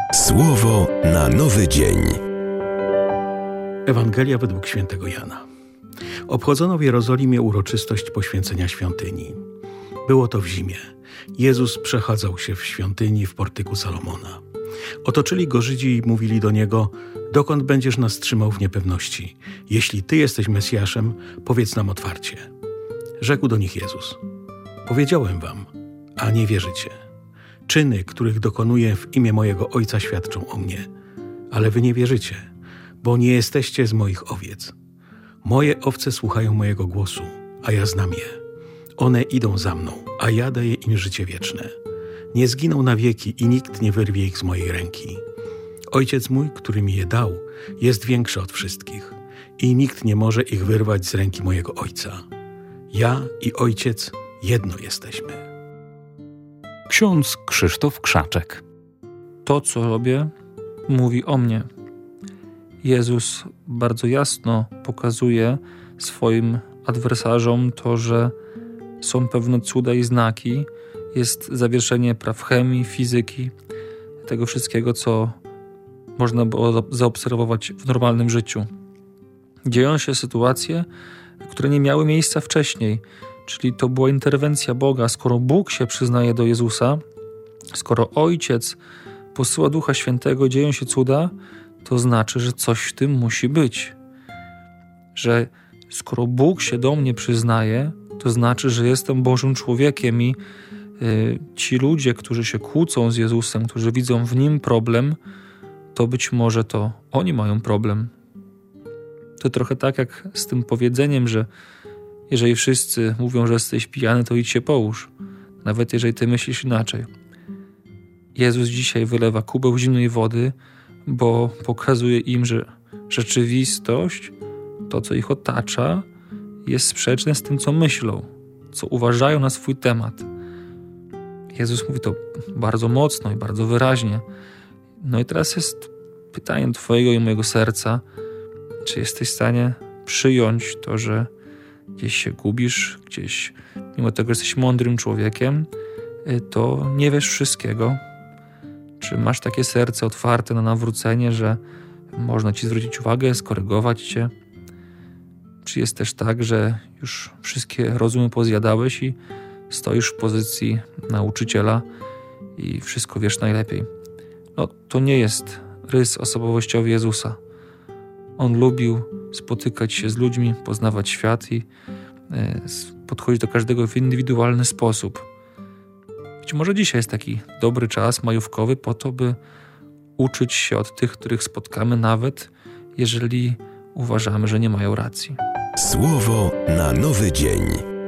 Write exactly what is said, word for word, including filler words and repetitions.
Słowo na nowy dzień. Ewangelia według świętego Jana. Obchodzono w Jerozolimie uroczystość poświęcenia świątyni. Było to w zimie. Jezus przechadzał się w świątyni w portyku Salomona. Otoczyli go Żydzi i mówili do niego: dokąd będziesz nas trzymał w niepewności? Jeśli ty jesteś Mesjaszem, powiedz nam otwarcie. Rzekł do nich Jezus: powiedziałem wam, a nie wierzycie. Czyny, których dokonuję w imię mojego Ojca, świadczą o mnie, ale wy nie wierzycie, bo nie jesteście z moich owiec. Moje owce słuchają mojego głosu, a ja znam je. One idą za mną, a ja daję im życie wieczne. Nie zginą na wieki i nikt nie wyrwie ich z mojej ręki. Ojciec mój, który mi je dał, jest większy od wszystkich i nikt nie może ich wyrwać z ręki mojego Ojca. Ja i Ojciec jedno jesteśmy. Ksiądz Krzysztof Krzaczek. To, co robię, mówi o mnie. Jezus bardzo jasno pokazuje swoim adwersarzom to, że są pewne cuda i znaki, jest zawieszenie praw chemii, fizyki, tego wszystkiego, co można było zaobserwować w normalnym życiu. Dzieją się sytuacje, które nie miały miejsca wcześniej, czyli to była interwencja Boga. Skoro Bóg się przyznaje do Jezusa, skoro Ojciec posyła Ducha Świętego, dzieją się cuda, to znaczy, że coś w tym musi być. Że skoro Bóg się do mnie przyznaje, to znaczy, że jestem Bożym człowiekiem i y, ci ludzie, którzy się kłócą z Jezusem, którzy widzą w Nim problem, to być może to oni mają problem. To trochę tak jak z tym powiedzeniem, że jeżeli wszyscy mówią, że jesteś pijany, to idź się połóż, nawet jeżeli ty myślisz inaczej. Jezus dzisiaj wylewa kubeł zimnej wody, bo pokazuje im, że rzeczywistość, to co ich otacza, jest sprzeczne z tym, co myślą, co uważają na swój temat. Jezus mówi to bardzo mocno i bardzo wyraźnie. No i teraz jest pytanie twojego i mojego serca, czy jesteś w stanie przyjąć to, że gdzieś się gubisz, gdzieś, mimo tego, że jesteś mądrym człowiekiem, to nie wiesz wszystkiego. Czy masz takie serce otwarte na nawrócenie, że można ci zwrócić uwagę, skorygować cię? Czy jest też tak, że już wszystkie rozumy pozjadałeś i stoisz w pozycji nauczyciela i wszystko wiesz najlepiej? No, to nie jest rys osobowościowy Jezusa. On lubił spotykać się z ludźmi, poznawać świat i podchodzić do każdego w indywidualny sposób. Być może dzisiaj jest taki dobry czas majówkowy po to, by uczyć się od tych, których spotkamy, nawet jeżeli uważamy, że nie mają racji. Słowo na nowy dzień.